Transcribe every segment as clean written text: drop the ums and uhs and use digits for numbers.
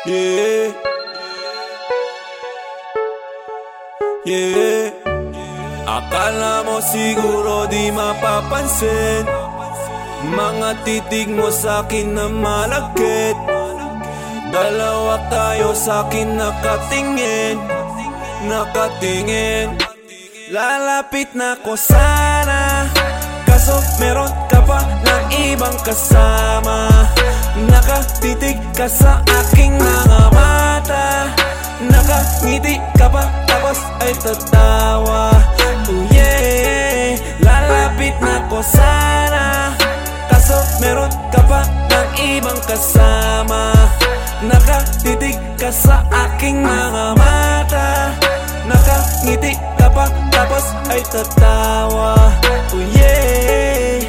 Yeah. Yeah. Akala mo siguro di mapapansin mga titig mo sa'kin na malagkit. Dalawa tayo sa'kin nakatingin. Lalapit na ko sana, kaso meron ka pa ng ibang kasama. Nakatitig ka sa aking mga mata, nakangiti ka pa tapos ay tatawa. Oh yeah, lalapit na ko sana, kaso meron ka pa ng ibang kasama. Nakatitig ka sa aking mga mata, nakangiti ka pa tapos ay tatawa. Oh yeah.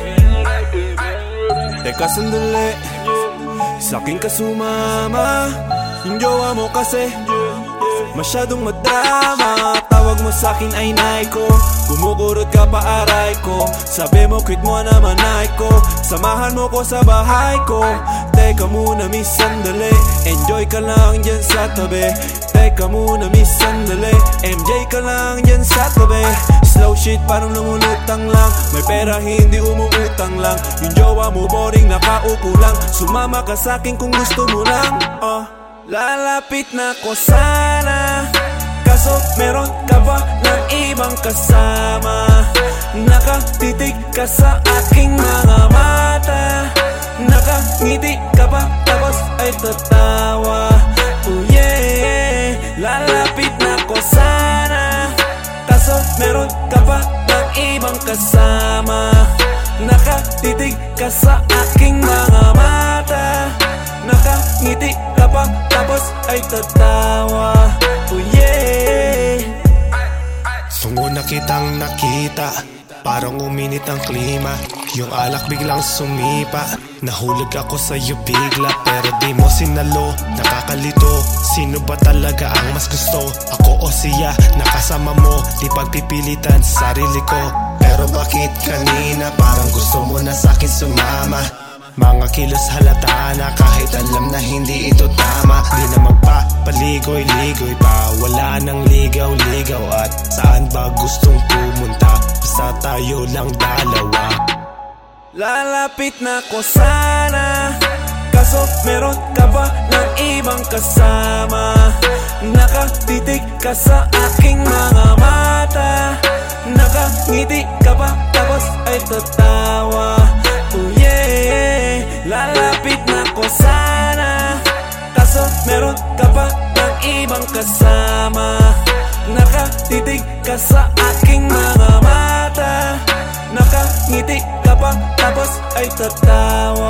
Teka sandali, sa'kin ka sumama. Yung jowa mo kasi masyadong madrama. Tawag mo sa'kin ay nay ko, kumukurot ka pa aray ko. Sabi mo quit mo naman ay ko, samahan mo ko sa bahay ko. Teka muna miss sandali, enjoy ka lang dyan sa tabi. Teka muna miss sandali, MJ ka lang dyan sa tabi. Slow shit parang lumulutang lang, may pera hindi umuutang lang. Yung jowa mo boring nakaupo lang, sumama ka sa'kin kung gusto mo lang. Lalapit na ko sana, kaso meron ka pa ng ibang kasama. Nakatitig ka sa aking mga mata, nakangiti ka pa tapos ay tatawa. Oh yeah, lalapit na ko sana, kaso meron ka pa ng ibang kasama. Nakatitig ka sa aking mga mata, nakangiti ka pa tapos ay tatawa. Oh yeah. Sungo na kitang nakita, parang uminit ang klima. Yung alak biglang sumipa, nahulog ako sa'yo bigla. Pero di mo sinalo, nakakalito. Sino ba talaga ang mas gusto? Ako o siya, nakasama mo. Di pagpipilitan sarili ko. Pero bakit kanina parang gusto mo na sa'kin sumama? Mga kilos halata na kahit alam na hindi ito tama. Di naman pa paligoy-ligoy pa, wala nang ligaw-ligaw. At saan ba gustong pumunta? Basta tayo lang dalawa. Lalapit na ko sana, kaso meron ka pa ng ibang kasama. Nakatitig ka sa aking mga mata, nakangiti ka pa tapos ay tatawa. Oh yeah, lalapit na ko sana, kaso meron ka pa ng ibang kasama. Nakatitig ka sa aking mga mata, nakangiti ka pa tapos ay tatawa.